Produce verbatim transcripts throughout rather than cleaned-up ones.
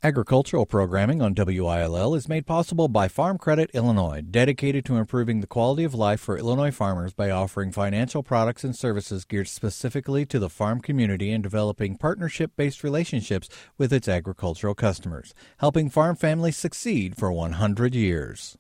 Agricultural programming on W I L L is made possible by Farm Credit Illinois, dedicated to improving the quality of life for Illinois farmers by offering financial products and services geared specifically to the farm community and developing partnership-based relationships with its agricultural customers, helping farm families succeed for one hundred years.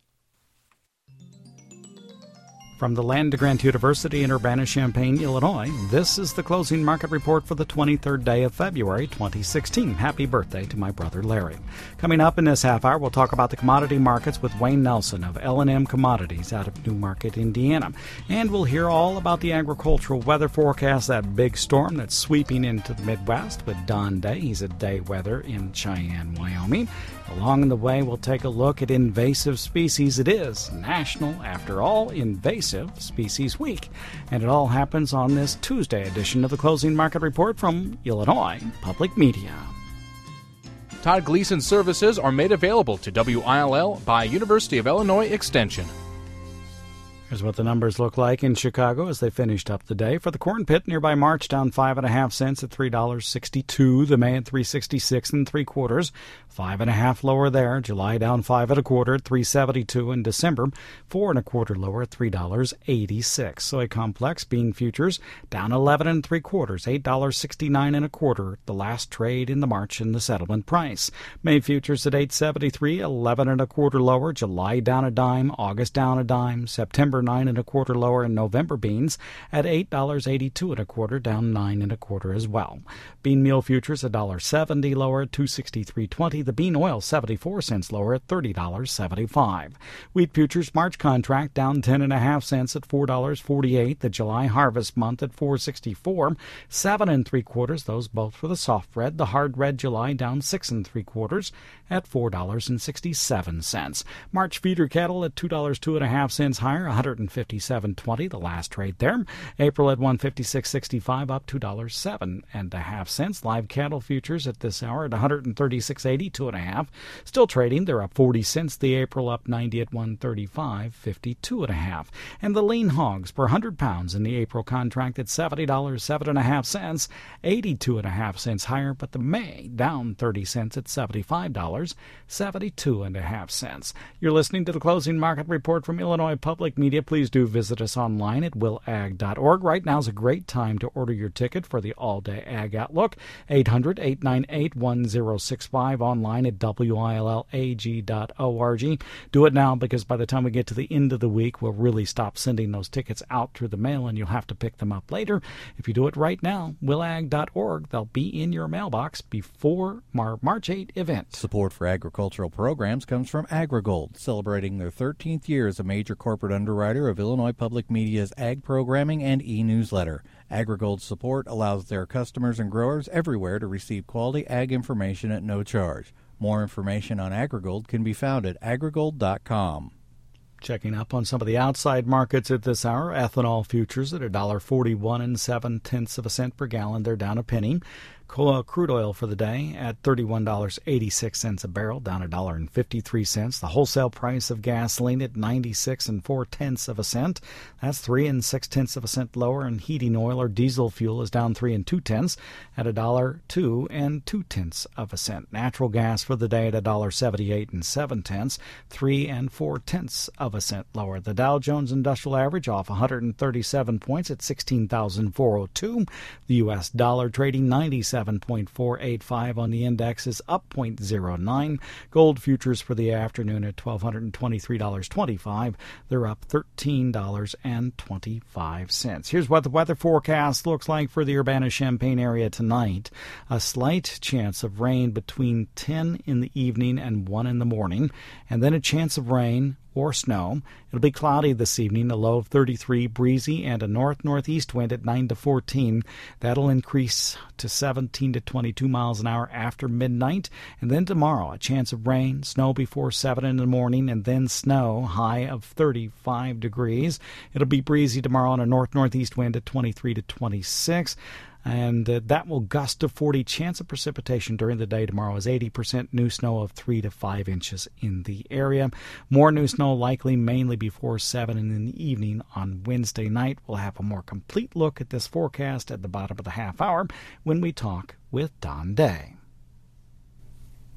From the Land Grant University in Urbana-Champaign, Illinois, this is the closing market report for the twenty-third day of February twenty sixteen. Happy birthday to my brother Larry. Coming up in this half hour, we'll talk about the commodity markets with Wayne Nelson of L and M Commodities out of Newmarket, Indiana. And we'll hear all about the agricultural weather forecast, that big storm that's sweeping into the Midwest with Don Day. He's at Day Weather in Cheyenne, Wyoming. Along the way, we'll take a look at invasive species. It is National, after all, Invasive Species Week. And it all happens on this Tuesday edition of the Closing Market Report from Illinois Public Media. Todd Gleason services are made available to W I L L by University of Illinois Extension. Here's what the numbers look like in Chicago as they finished up the day. For the corn pit, nearby March down five and a half cents at three dollars and sixty-two. The May at three sixty-six and three quarters, five and a half lower there. July down five and a quarter at three seventy-two. In December, four and a quarter lower at three dollars and eighty-six. Soy complex bean futures down eleven and three quarters, eight dollars and sixty-nine and a quarter. The last trade in the March in the settlement price. May futures at eight seventy-three, eleven and a quarter lower. July down a dime, August down a dime, September nine and a quarter lower, and November beans at eight dollars and eighty-two and a quarter, down nine and a quarter as well. Bean meal futures a dollar seventy lower at two sixty-three twenty. The bean oil seventy-four cents lower at thirty dollars and seventy-five. Wheat futures March contract down ten and a half cents at four dollars and forty-eight. The July harvest month at four sixty-four, seven and three quarters. Those both for the soft red. The hard red July down six and three quarters at four dollars and sixty-seven cents. March feeder cattle at two dollars two and a half cents higher, one hundred fifty-seven twenty. The last trade there. April at one fifty-six sixty-five, up two dollars seven and a half cents. Live cattle futures at this hour at one hundred thirty-six eighty-two and a half. Still trading. They're up forty cents. The April up ninety at one thirty-five fifty-two and a half. And the lean hogs per one hundred pounds in the April contract at seventy dollars seven and a half cents, eighty-two and a half cents higher. But the May down thirty cents at seventy-five dollars seventy-two and a half cents. You're listening to the Closing Market Report from Illinois Public Media. Please do visit us online at will ag dot org. Right now is a great time to order your ticket for the all-day Ag Outlook. eight hundred, eight nine eight, one zero six five, online at W I L L A G dot org. Do it now, because by the time we get to the end of the week, we'll really stop sending those tickets out through the mail, and you'll have to pick them up later. If you do it right now, will ag dot org, they'll be in your mailbox before our March eighth event. Support for agricultural programs comes from AgriGold, celebrating their thirteenth year as a major corporate underwriter of Illinois Public Media's ag programming and e-newsletter. AgriGold's support allows their customers and growers everywhere to receive quality ag information at no charge. More information on AgriGold can be found at agrigold dot com. Checking up on some of the outside markets at this hour. Ethanol futures at one dollar forty-one and seven tenths of a cent per gallon. They're down a penny. Crude oil for the day at thirty-one dollars and eighty-six cents a barrel, down one dollar and fifty-three cents. The wholesale price of gasoline at ninety-six and four tenths of a cent. That's three and six tenths of a cent lower. And heating oil or diesel fuel is down three and two tenths at a dollar two and two tenths of a cent. Natural gas for the day at a dollar seventy-eight and seven tenths, three and four tenths of a cent lower. The Dow Jones Industrial Average off one hundred thirty-seven points at sixteen thousand four hundred two. The U S dollar trading ninety-seven point four eight five on the index is up zero point zero nine. Gold futures for the afternoon at one thousand two hundred twenty-three dollars and twenty-five cents. They're up thirteen dollars and twenty-five cents. Here's what the weather forecast looks like for the Urbana-Champaign area tonight. A slight chance of rain between ten in the evening and one in the morning, and then a chance of rain or snow. It'll be cloudy this evening, a low of thirty-three, breezy, and a north-northeast wind at nine to fourteen. That'll increase to seventeen to twenty-two miles an hour after midnight. And then tomorrow, a chance of rain, snow before seven in the morning, and then snow, high of thirty-five degrees. It'll be breezy tomorrow on a north-northeast wind at twenty-three to twenty-six. And uh, that will gust to forty. Chance of precipitation during the day tomorrow is eighty percent. New snow of three to five inches in the area. More new snow likely mainly before seven in the evening on Wednesday night. We'll have a more complete look at this forecast at the bottom of the half hour when we talk with Don Day.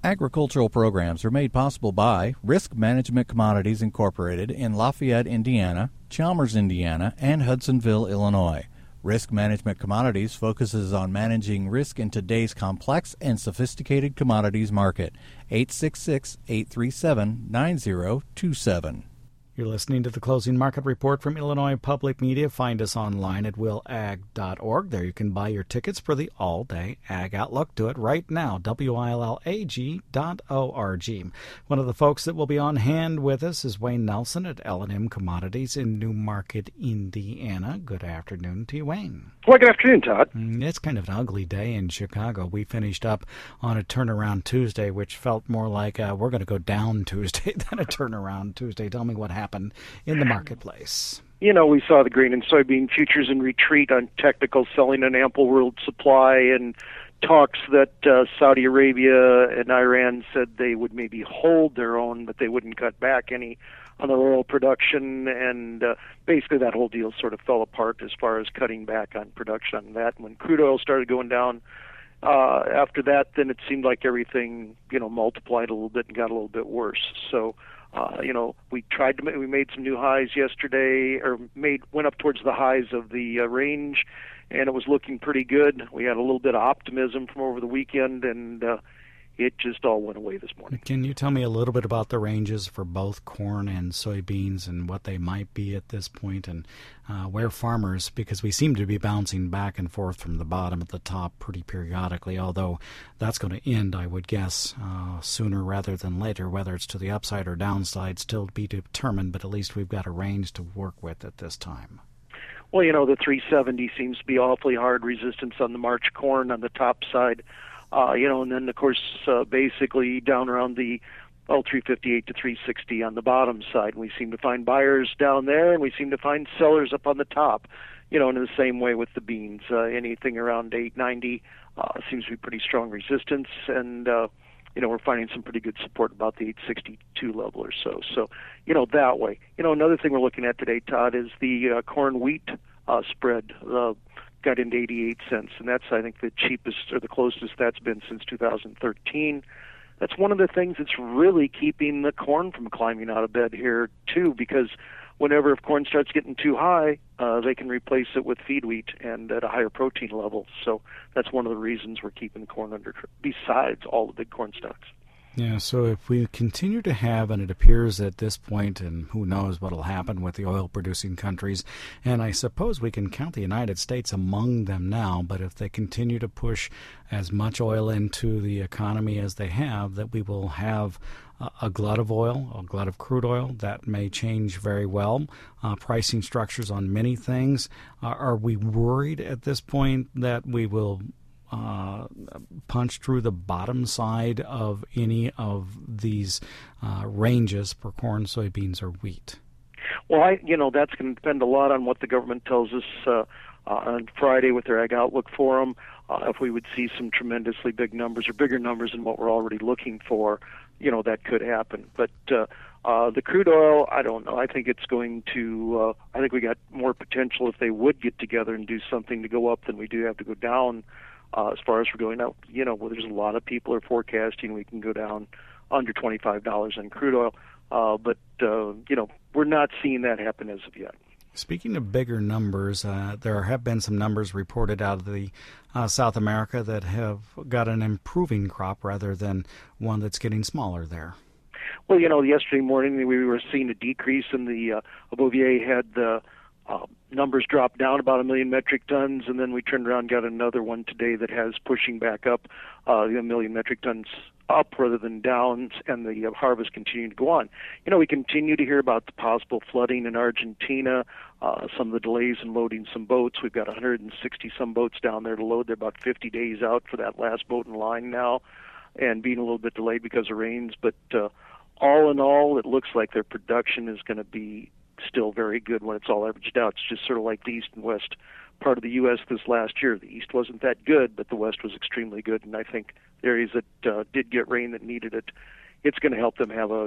Agricultural programs are made possible by Risk Management Commodities Incorporated in Lafayette, Indiana, Chalmers, Indiana, and Hudsonville, Illinois. Risk Management Commodities focuses on managing risk in today's complex and sophisticated commodities market. eight six six, eight three seven, nine zero two seven. You're listening to the Closing Market Report from Illinois Public Media. Find us online at will ag dot org. There you can buy your tickets for the all-day Ag Outlook. Do it right now, W I L L A G dot org. One of the folks that will be on hand with us is Wayne Nelson at L and M Commodities in Newmarket, Indiana. Good afternoon to you, Wayne. Well, good afternoon, Todd. It's kind of an ugly day in Chicago. We finished up on a turnaround Tuesday, which felt more like uh, we're going to go down Tuesday than a turnaround Tuesday. Tell me what happened in the marketplace. You know, we saw the grain and soybean futures in retreat on technical, selling an ample world supply, and talks that uh, Saudi Arabia and Iran said they would maybe hold their own, but they wouldn't cut back any on their oil production, and uh, basically that whole deal sort of fell apart as far as cutting back on production on that. And when crude oil started going down uh, after that, then it seemed like everything, you know, multiplied a little bit and got a little bit worse. So Uh, you know, we tried to, we made some new highs yesterday, or made, went up towards the highs of the uh, range, and it was looking pretty good. We had a little bit of optimism from over the weekend, and uh, it just all went away this morning. Can you tell me a little bit about the ranges for both corn and soybeans and what they might be at this point, and uh, where farmers, because we seem to be bouncing back and forth from the bottom at the top pretty periodically, although that's going to end, I would guess, uh, sooner rather than later, whether it's to the upside or downside, still to be determined, but at least we've got a range to work with at this time. Well, you know, the three seventy seems to be awfully hard resistance on the March corn on the top side. Uh, you know, and then, of course, uh, basically down around the, well, three fifty-eight to three sixty on the bottom side. We seem to find buyers down there, and we seem to find sellers up on the top. You know, and in the same way with the beans. Uh, anything around eight ninety uh, seems to be pretty strong resistance, and, uh, you know, we're finding some pretty good support about the eight sixty-two level or so. So, you know, that way. You know, another thing we're looking at today, Todd, is the uh, corn-wheat uh, spread. Uh, got into eighty-eight cents, and that's, I think, the cheapest or the closest that's been since two thousand thirteen. That's one of the things that's really keeping the corn from climbing out of bed here, too, because whenever if corn starts getting too high, uh, they can replace it with feed wheat and at a higher protein level. So that's one of the reasons we're keeping corn under, besides all the big corn stocks. Yeah, so if we continue to have, and it appears at this point, and who knows what will happen with the oil-producing countries, and I suppose we can count the United States among them now, but if they continue to push as much oil into the economy as they have, that we will have a, a glut of oil, a glut of crude oil. That may change very well. Uh, pricing structures on many things. Uh, are we worried at this point that we will Uh, punch through the bottom side of any of these uh, ranges for corn, soybeans, or wheat? Well, I, you know, that's going to depend a lot on what the government tells us uh, uh, on Friday with their Ag Outlook Forum. Uh, if we would see some tremendously big numbers or bigger numbers than what we're already looking for, you know, that could happen. But uh, uh, the crude oil, I don't know. I think it's going to, uh, I think we got more potential if they would get together and do something to go up than we do have to go down. Uh, as far as we're going out, you know, well, there's a lot of people are forecasting we can go down under twenty-five dollars on crude oil, uh, but, uh, you know, we're not seeing that happen as of yet. Speaking of bigger numbers, uh, there have been some numbers reported out of the uh, South America that have got an improving crop rather than one that's getting smaller there. Well, you know, yesterday morning we were seeing a decrease in the, uh, Bouvier had the Uh, numbers dropped down about a million metric tons, and then we turned around and got another one today that has pushing back up uh, a million metric tons up rather than down, and the uh, harvest continuing to go on. You know, we continue to hear about the possible flooding in Argentina, uh, some of the delays in loading some boats. We've got one hundred sixty some boats down there to load. They're about fifty days out for that last boat in line now, and being a little bit delayed because of rains. But uh, all in all, it looks like their production is going to be still very good when it's all averaged out. It's just sort of like the east and west part of the U S this last year. The east wasn't that good, but the west was extremely good, and I think the areas that uh, did get rain that needed it, it's going to help them have a,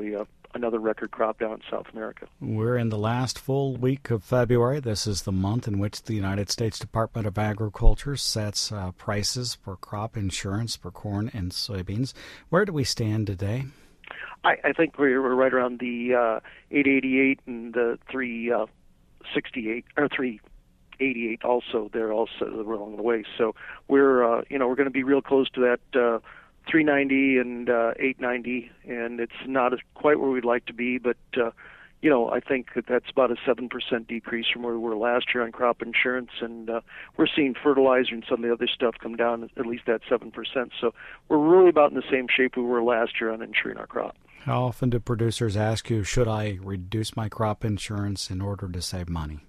another record crop down in South America. We're in the last full week of February. This is the month in which the United States Department of Agriculture sets uh, prices for crop insurance for corn and soybeans. Where do we stand today? I, I think we're, we're right around the uh, eight eighty-eight and the three sixty-eight or three eighty-eight. Also, they're also along the way. So we're uh, you know we're going to be real close to that uh, three ninety and uh, eight ninety, and it's not quite where we'd like to be, but uh, you know I think that that's about a seven percent decrease from where we were last year on crop insurance, and uh, we're seeing fertilizer and some of the other stuff come down at least that seven percent. So we're really about in the same shape we were last year on insuring our crop. How often do producers ask you, should I reduce my crop insurance in order to save money?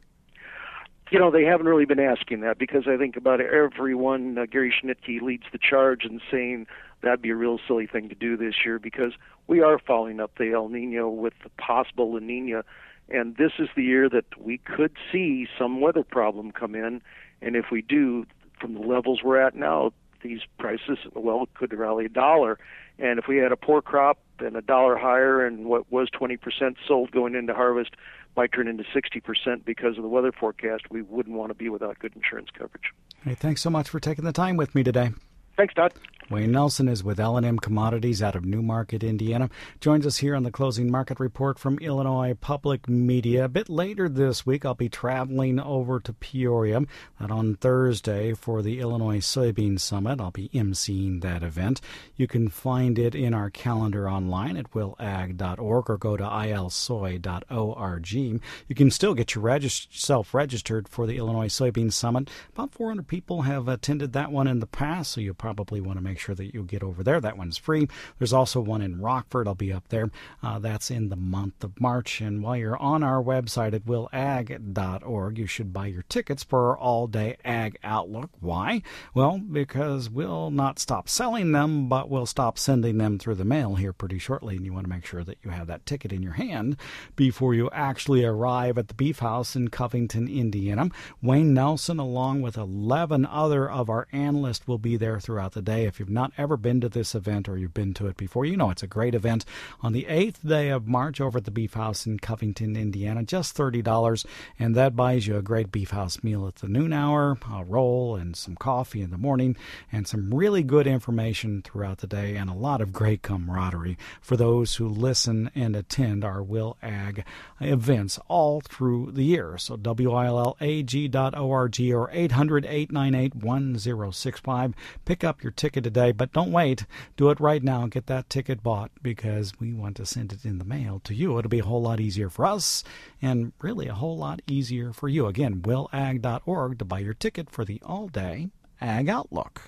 You know, they haven't really been asking that, because I think about everyone, uh, Gary Schnitke leads the charge in saying that'd be a real silly thing to do this year, because we are following up the El Nino with the possible La Nina, and this is the year that we could see some weather problem come in, and if we do, from the levels we're at now, these prices, well, could rally a dollar. And if we had a poor crop and a dollar higher, and what was twenty percent sold going into harvest might turn into sixty percent because of the weather forecast, we wouldn't want to be without good insurance coverage. Hey, thanks so much for taking the time with me today. Thanks, Todd. Wayne Nelson is with L and M Commodities out of Newmarket, Indiana. Joins us here on the Closing Market Report from Illinois Public Media. A bit later this week, I'll be traveling over to Peoria and on Thursday for the Illinois Soybean Summit. I'll be emceeing that event. You can find it in our calendar online at will ag dot org or go to I L soy dot org. You can still get yourself registered for the Illinois Soybean Summit. About four hundred people have attended that one in the past, so you probably want to make sure that you get over there. That one's free. There's also one in Rockford. I'll be up there. Uh, that's in the month of March. And while you're on our website at will ag dot org, you should buy your tickets for our all-day Ag Outlook. Why? Well, because we'll not stop selling them, but we'll stop sending them through the mail here pretty shortly. And you want to make sure that you have that ticket in your hand before you actually arrive at the Beef House in Covington, Indiana. Wayne Nelson, along with eleven other of our analysts, will be there throughout the day. If you've not ever been to this event, or you've been to it before, you know it's a great event. On the eighth day of March over at the Beef House in Covington, Indiana, just thirty dollars, and that buys you a great Beef House meal at the noon hour, a roll and some coffee in the morning, and some really good information throughout the day, and a lot of great camaraderie for those who listen and attend our Will Ag events all through the year. So W I L L A G dot org or eight hundred, eight nine eight, one zero six five. Pick up your ticket today, but don't wait. Do it right now. Get that ticket bought, because we want to send it in the mail to you. It'll be a whole lot easier for us, and really a whole lot easier for you. Again, will ag dot org to buy your ticket for the all-day Ag Outlook.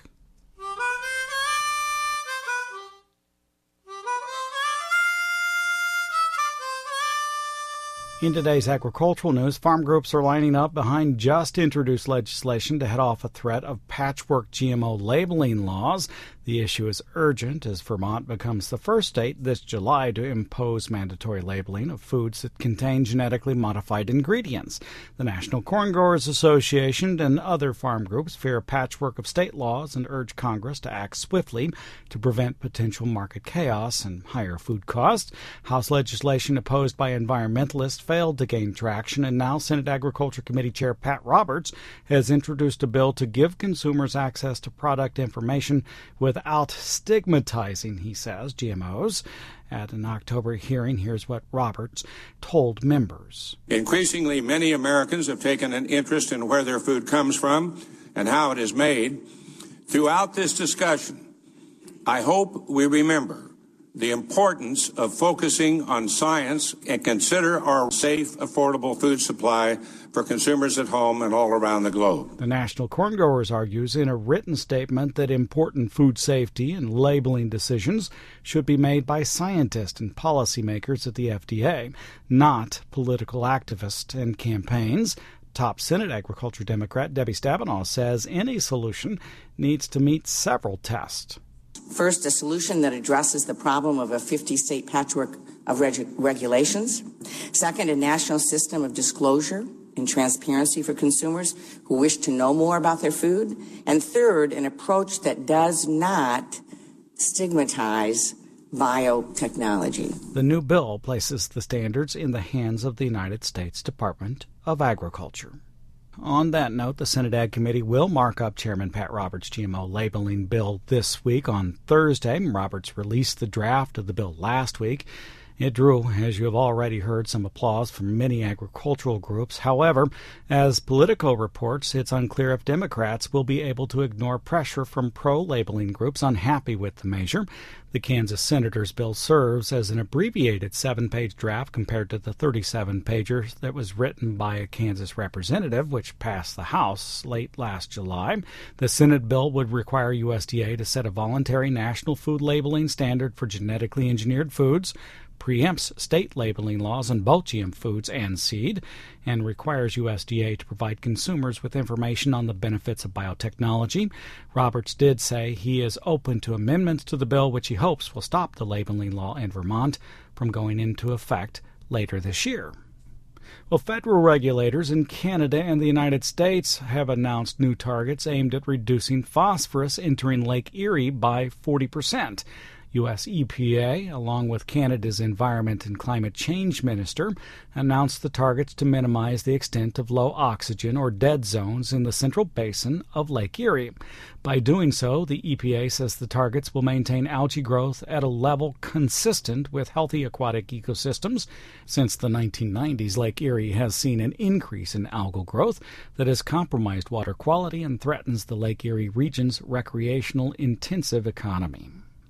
In today's agricultural news, farm groups are lining up behind just introduced legislation to head off a threat of patchwork G M O labeling laws. The issue is urgent as Vermont becomes the first state this July to impose mandatory labeling of foods that contain genetically modified ingredients. The National Corn Growers Association and other farm groups fear a patchwork of state laws and urge Congress to act swiftly to prevent potential market chaos and higher food costs. House legislation opposed by environmentalists failed to gain traction, and now Senate Agriculture Committee Chair Pat Roberts has introduced a bill to give consumers access to product information without stigmatizing, he says, G M Os. At an October hearing, here's what Roberts told members. Increasingly, many Americans have taken an interest in where their food comes from and how it is made. Throughout this discussion, I hope we remember the importance of focusing on science and consider our safe, affordable food supply for consumers at home and all around the globe. The National Corn Growers argues in a written statement that important food safety and labeling decisions should be made by scientists and policymakers at the F D A, not political activists and campaigns. Top Senate Agriculture Democrat Debbie Stabenow says any solution needs to meet several tests. First, a solution that addresses the problem of a fifty-state patchwork of reg- regulations. Second, a national system of disclosure and transparency for consumers who wish to know more about their food. And third, an approach that does not stigmatize biotechnology. The new bill places the standards in the hands of the United States Department of Agriculture. On that note, the Senate Ag Committee will mark up Chairman Pat Roberts' G M O labeling bill this week on Thursday. Roberts released the draft of the bill last week. It drew, as you have already heard, some applause from many agricultural groups. However, as Politico reports, it's unclear if Democrats will be able to ignore pressure from pro-labeling groups unhappy with the measure. The Kansas senator's bill serves as an abbreviated seven-page draft compared to the thirty-seven pager that was written by a Kansas representative, which passed the House late last July. The Senate bill would require U S D A to set a voluntary national food labeling standard for genetically engineered foods, preempts state labeling laws on both G M foods and seed, and requires U S D A to provide consumers with information on the benefits of biotechnology. Roberts did say he is open to amendments to the bill, which he hopes will stop the labeling law in Vermont from going into effect later this year. Well, federal regulators in Canada and the United States have announced new targets aimed at reducing phosphorus entering Lake Erie by forty percent. U S E P A, along with Canada's Environment and Climate Change Minister, announced the targets to minimize the extent of low oxygen or dead zones in the central basin of Lake Erie. By doing so, the E P A says the targets will maintain algae growth at a level consistent with healthy aquatic ecosystems. Since the nineteen nineties, Lake Erie has seen an increase in algal growth that has compromised water quality and threatens the Lake Erie region's recreational intensive economy.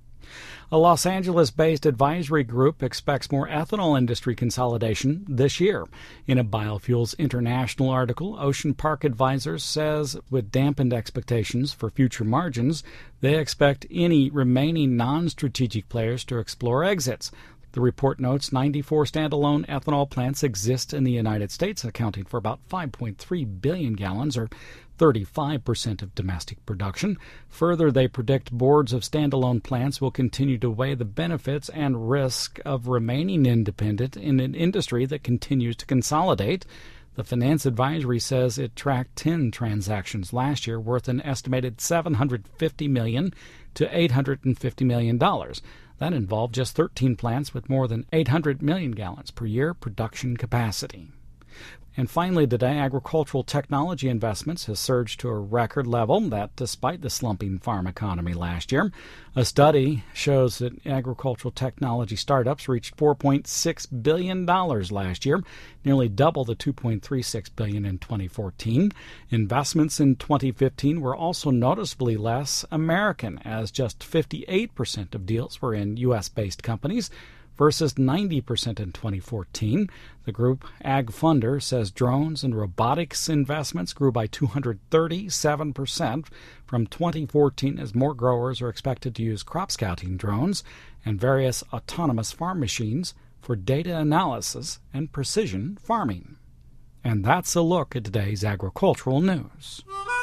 A Los Angeles-based advisory group expects more ethanol industry consolidation this year. In a Biofuels International article, Ocean Park Advisors says with dampened expectations for future margins, they expect any remaining non-strategic players to explore exits. The report notes ninety-four standalone ethanol plants exist in the United States, accounting for about five point three billion gallons, or thirty-five percent of domestic production. Further, they predict boards of standalone plants will continue to weigh the benefits and risk of remaining independent in an industry that continues to consolidate. The Finance Advisory says it tracked ten transactions last year worth an estimated seven hundred fifty million dollars to eight hundred fifty million dollars. That involved just thirteen plants with more than eight hundred million gallons per year production capacity. And finally today, agricultural technology investments has surged to a record level, that despite the slumping farm economy last year. A study shows that agricultural technology startups reached four point six billion dollars last year, nearly double the two point three six billion dollars in twenty fourteen. Investments in twenty fifteen were also noticeably less American, as just fifty-eight percent of deals were in U S-based companies, versus ninety percent in twenty fourteen. The group Ag Funder says drones and robotics investments grew by two hundred thirty-seven percent from twenty fourteen, as more growers are expected to use crop scouting drones and various autonomous farm machines for data analysis and precision farming. And that's a look at today's agricultural news.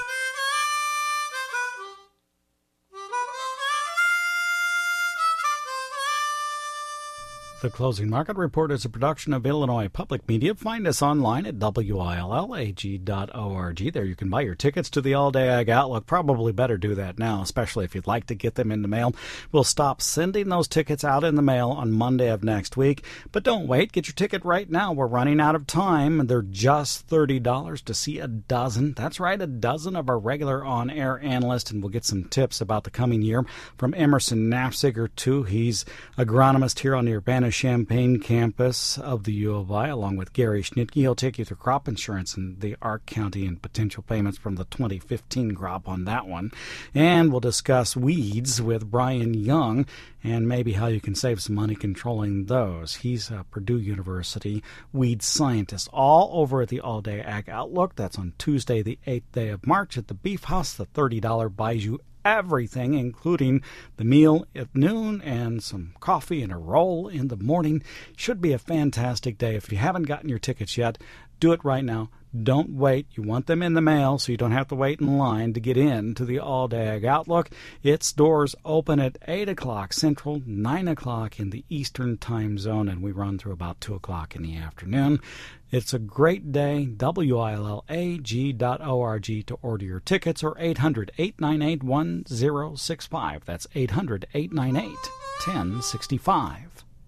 The Closing Market Report is a production of Illinois Public Media. Find us online at W I L L A G dot org. There you can buy your tickets to the All Day Ag Outlook. Probably better do that now, especially if you'd like to get them in the mail. We'll stop sending those tickets out in the mail on Monday of next week. But don't wait. Get your ticket right now. We're running out of time. They're just thirty dollars to see a dozen. That's right, a dozen of our regular on-air analysts, and we'll get some tips about the coming year from Emerson Nafziger, too. He's agronomist here on the Urbana-Champaign campus of the U of I, along with Gary Schnitke. He'll take you through crop insurance in the Ark County and potential payments from the twenty fifteen crop on that one. And we'll discuss weeds with Brian Young and maybe how you can save some money controlling those. He's a Purdue University weed scientist. All over at the All Day Ag Outlook. That's on Tuesday, the eighth day of March at the Beef House. The thirty dollars buys you everything, including the meal at noon and some coffee and a roll in the morning. Should be a fantastic day. If you haven't gotten your tickets yet, Do it right now. Don't wait. You want them in the mail so you don't have to wait in line to get in to the All-Day Ag Outlook. Its doors open at eight o'clock Central, nine o'clock in the Eastern Time Zone, and we run through about two o'clock in the afternoon. It's a great day. W I L L A G dot org to order your tickets, or eight hundred, eight nine eight, one zero six five. That's eight hundred, eight nine eight, one zero six five.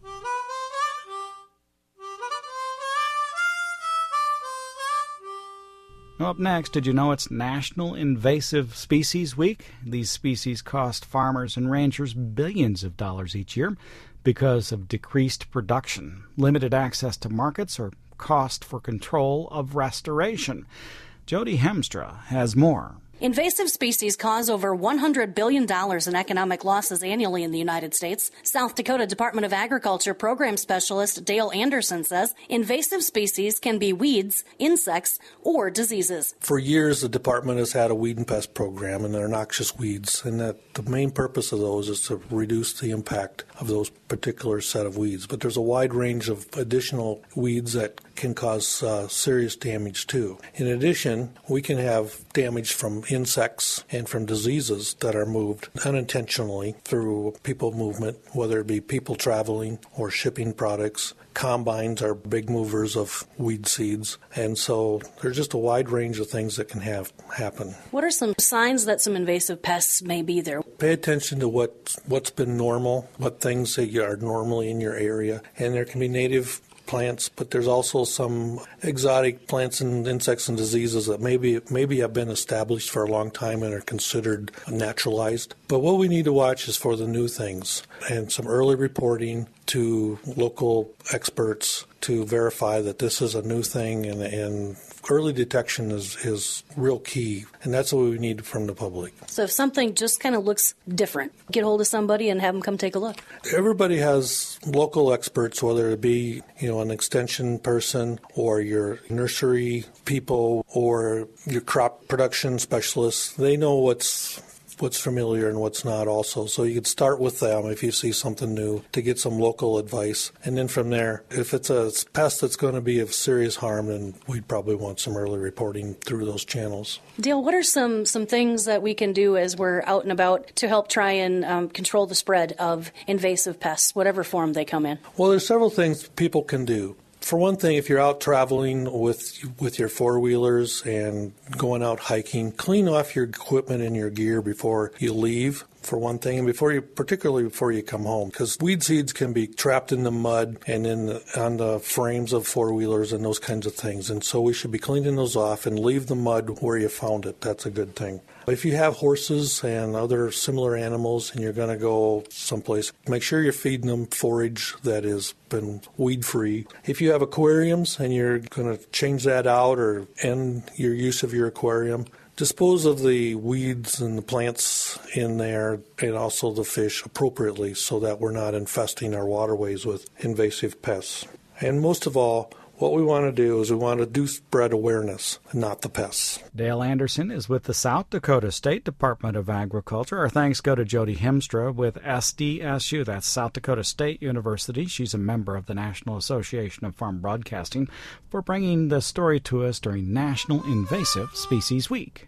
Up next, did you know it's National Invasive Species Week? These species cost farmers and ranchers billions of dollars each year because of decreased production, limited access to markets, or cost for control of restoration. Jody Hemstra has more. Invasive species cause over one hundred billion dollars in economic losses annually in the United States. South Dakota Department of Agriculture Program Specialist Dale Anderson says invasive species can be weeds, insects, or diseases. For years, the department has had a weed and pest program, and they're noxious weeds, and that the main purpose of those is to reduce the impact of those particular set of weeds. But there's a wide range of additional weeds that can cause uh, serious damage too. In addition, we can have damage from insects and from diseases that are moved unintentionally through people movement, whether it be people traveling or shipping products. Combines are big movers of weed seeds, and so there's just a wide range of things that can have happen. What are some signs that some invasive pests may be there? Pay attention to what, what's been normal, what things that are normally in your area, and there can be native plants, but there's also some exotic plants and insects and diseases that maybe maybe have been established for a long time and are considered naturalized. But what we need to watch is for the new things and some early reporting to local experts to verify that this is a new thing, and, and early detection is, is real key, and that's what we need from the public. So if something just kind of looks different, get hold of somebody and have them come take a look. Everybody has local experts, whether it be, you know, an extension person or your nursery people or your crop production specialists. They know what's what's familiar and what's not also. So you could start with them if you see something new to get some local advice. And then from there, if it's a pest that's going to be of serious harm, then we'd probably want some early reporting through those channels. Dale, what are some, some things that we can do as we're out and about to help try and um, control the spread of invasive pests, whatever form they come in? Well, there's several things people can do. For one thing, if you're out traveling with with your four-wheelers and going out hiking, clean off your equipment and your gear before you leave, for one thing, and before you, particularly before you come home, because weed seeds can be trapped in the mud and in the, on the frames of four-wheelers and those kinds of things. And so we should be cleaning those off and leave the mud where you found it. That's a good thing. If you have horses and other similar animals and you're going to go someplace, make sure you're feeding them forage that has been weed-free. If you have aquariums and you're going to change that out or end your use of your aquarium, dispose of the weeds and the plants in there and also the fish appropriately so that we're not infesting our waterways with invasive pests. And most of all, what we want to do is we want to do spread awareness, not the pests. Dale Anderson is with the South Dakota State Department of Agriculture. Our thanks go to Jody Hemstra with S D S U. That's South Dakota State University. She's a member of the National Association of Farm Broadcasting, for bringing the story to us during National Invasive Species Week.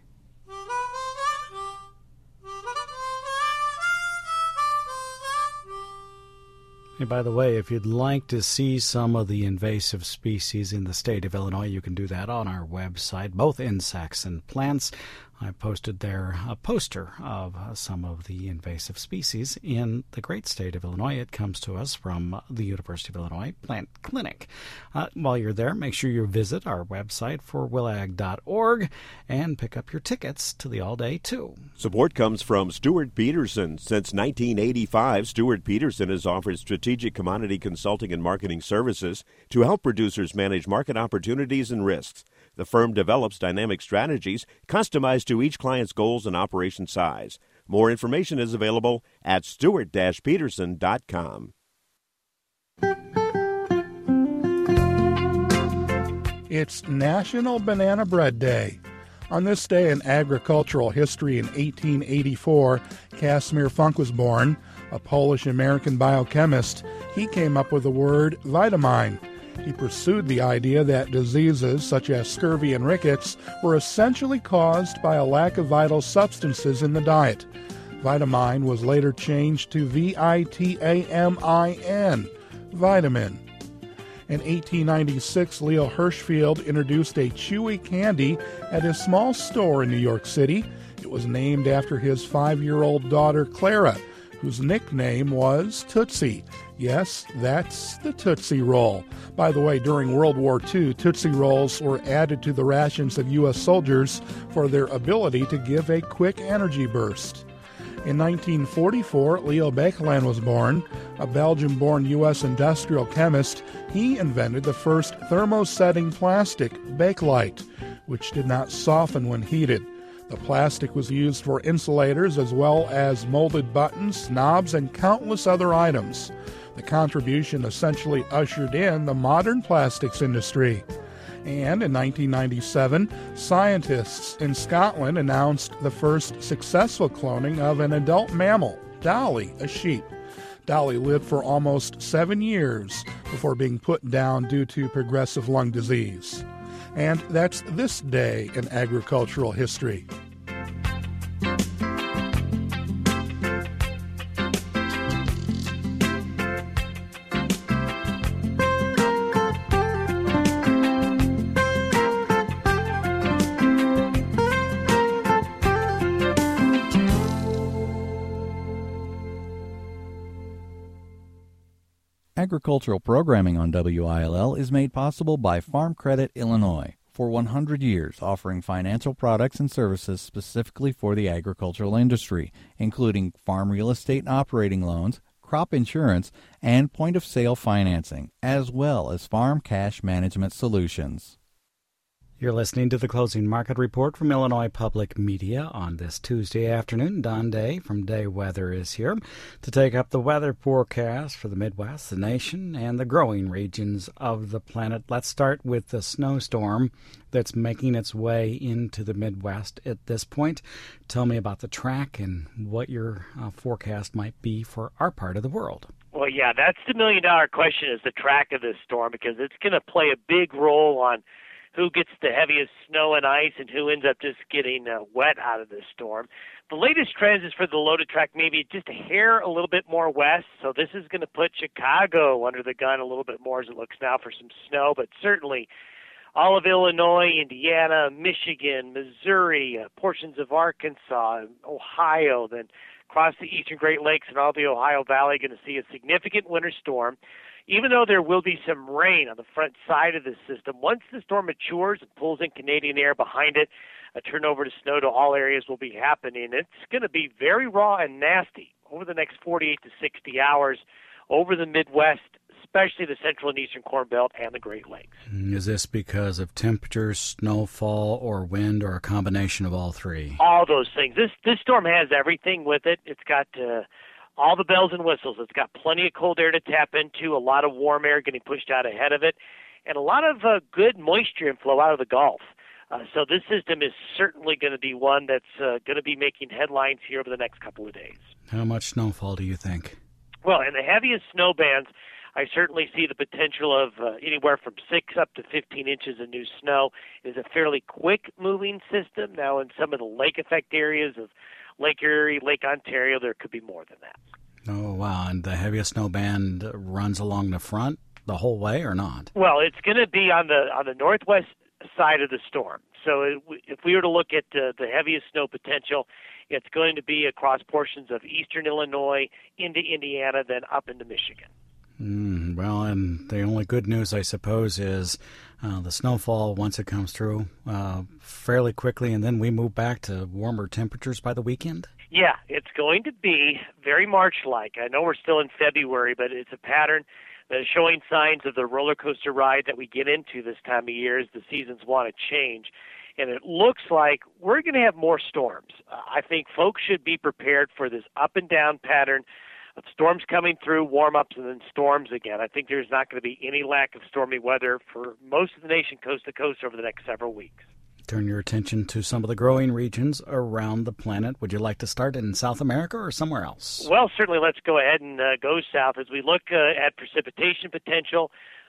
Hey, by the way, if you'd like to see some of the invasive species in the state of Illinois, you can do that on our website, both insects and plants. I posted there a poster of uh, some of the invasive species in the great state of Illinois. It comes to us from the University of Illinois Plant Clinic. Uh, while you're there, make sure you visit our website for willag dot org and pick up your tickets to the all-day, too. Support comes from Stuart Peterson. Since nineteen eighty-five, Stuart Peterson has offered strategic commodity consulting and marketing services to help producers manage market opportunities and risks. The firm develops dynamic strategies customized to each client's goals and operation size. More information is available at stuart dash peterson dot com. It's National Banana Bread Day. On this day in agricultural history in eighteen eighty-four, Casimir Funk was born, a Polish-American biochemist. He came up with the word vitamine. He pursued the idea that diseases such as scurvy and rickets were essentially caused by a lack of vital substances in the diet. Vitamine was later changed to V I T A M I N, vitamin. In eighteen ninety-six, Leo Hirschfield introduced a chewy candy at his small store in New York City. It was named after his five-year-old daughter, Clara, whose nickname was Tootsie. Yes, that's the Tootsie Roll. By the way, during World War Two, Tootsie Rolls were added to the rations of U S soldiers for their ability to give a quick energy burst. In nineteen forty-four, Leo Baekeland was born. A Belgian-born U S industrial chemist, he invented the first thermosetting plastic, Bakelite, which did not soften when heated. The plastic was used for insulators as well as molded buttons, knobs, and countless other items. The contribution essentially ushered in the modern plastics industry. And in nineteen ninety-seven, scientists in Scotland announced the first successful cloning of an adult mammal, Dolly, a sheep. Dolly lived for almost seven years before being put down due to progressive lung disease. And that's this day in agricultural history. Agricultural programming on W I L L is made possible by Farm Credit Illinois, for one hundred years offering financial products and services specifically for the agricultural industry, including farm real estate and operating loans, crop insurance, and point-of-sale financing, as well as farm cash management solutions. You're listening to the Closing Market Report from Illinois Public Media on this Tuesday afternoon. Don Day from Day Weather is here to take up the weather forecast for the Midwest, the nation, and the growing regions of the planet. Let's start with the snowstorm that's making its way into the Midwest at this point. Tell me about the track and what your uh, forecast might be for our part of the world. Well, yeah, that's the million-dollar question, is the track of this storm, because it's going to play a big role on who gets the heaviest snow and ice and who ends up just getting uh, wet out of this storm. The latest trends is for the loaded track maybe just a hair a little bit more west, so this is going to put Chicago under the gun a little bit more as it looks now for some snow, but certainly all of Illinois, Indiana, Michigan, Missouri, uh, portions of Arkansas, Ohio, then across the eastern Great Lakes and all the Ohio Valley going to see a significant winter storm. Even though there will be some rain on the front side of this system, once the storm matures and pulls in Canadian air behind it, a turnover to snow to all areas will be happening. It's going to be very raw and nasty over the next forty-eight to sixty hours over the Midwest, especially the central and eastern Corn Belt and the Great Lakes. Is this because of temperatures, snowfall, or wind, or a combination of all three? All those things. This this storm has everything with it. It's got uh, all the bells and whistles. It's got plenty of cold air to tap into, a lot of warm air getting pushed out ahead of it, and a lot of uh, good moisture inflow out of the Gulf. Uh, so this system is certainly going to be one that's uh, going to be making headlines here over the next couple of days. How much snowfall do you think? Well, in the heaviest snow bands, I certainly see the potential of uh, anywhere from six up to fifteen inches of new snow. It is a fairly quick-moving system. Now, in some of the lake effect areas of Lake Erie, Lake Ontario, there could be more than that. Oh, wow. And the heaviest snow band runs along the front the whole way or not? Well, it's going to be on the on the northwest side of the storm. So it, if we were to look at uh, the heaviest snow potential, it's going to be across portions of eastern Illinois into Indiana, then up into Michigan. Mm, well, and the only good news, I suppose, is uh, the snowfall, once it comes through, uh, fairly quickly, and then we move back to warmer temperatures by the weekend? Yeah, it's going to be very March-like. I know we're still in February, but it's a pattern that is showing signs of the roller coaster ride that we get into this time of year as the seasons want to change. And it looks like we're going to have more storms. Uh, I think folks should be prepared for this up and down pattern of storms coming through, warm-ups, and then storms again. I think there's not going to be any lack of stormy weather for most of the nation coast to coast over the next several weeks. Turn your attention to some of the growing regions around the planet. Would you like to start in South America or somewhere else? Well, certainly let's go ahead and uh, go south as we look uh, at precipitation potential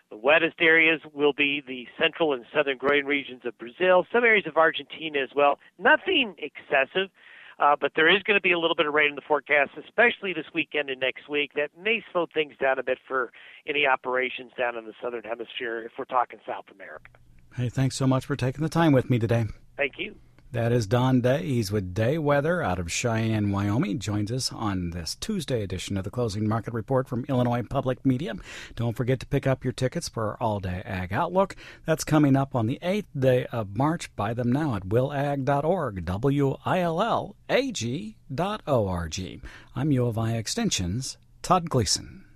The wettest areas will be the central and southern growing regions of Brazil, some areas of Argentina as well. Nothing excessive, uh, but there is going to be a little bit of rain in the forecast, especially this weekend and next week. That may slow things down a bit for any operations down in the southern hemisphere if we're talking South America. Hey, thanks so much for taking the time with me today. Thank you. That is Don Day. He's with Day Weather out of Cheyenne, Wyoming. He joins us on this Tuesday edition of the Closing Market Report from Illinois Public Media. Don't forget to pick up your tickets for our all-day Ag Outlook. That's coming up on the eighth day of March. Buy them now at will ag dot org, W I L L A G dot O R G. I'm U of I Extension's Todd Gleason.